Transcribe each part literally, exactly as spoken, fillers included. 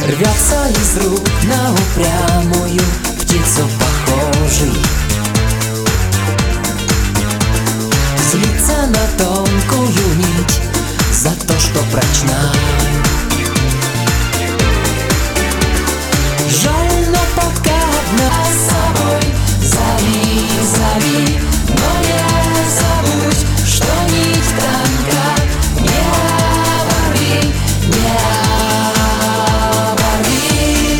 Рвется из рук на упрямую птицу похожий, злится на тонкую нить за то, что прочна. Жаль, но пока одна с собой. Зови, зови, но не забудь, что нить тонка. Не оборви, не оборви.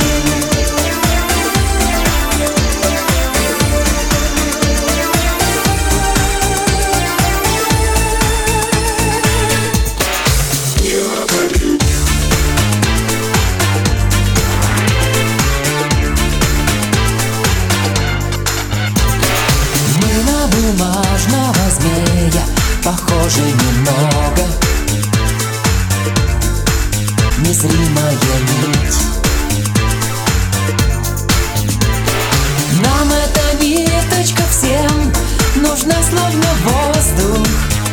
Мы на бумажного змея похожи немного. Незримая нить. Нам эта ниточка всем нужна, словно воздух.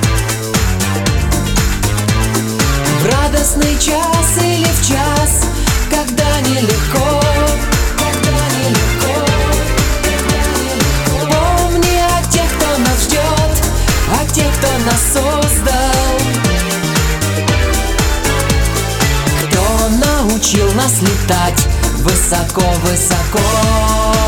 В радостный час или в час, когда нелегко, когда нелегко, когда нелегко. Помни о тех, кто нас ждет, о тех, кто нас создал, кто научил нас летать высоко-высоко.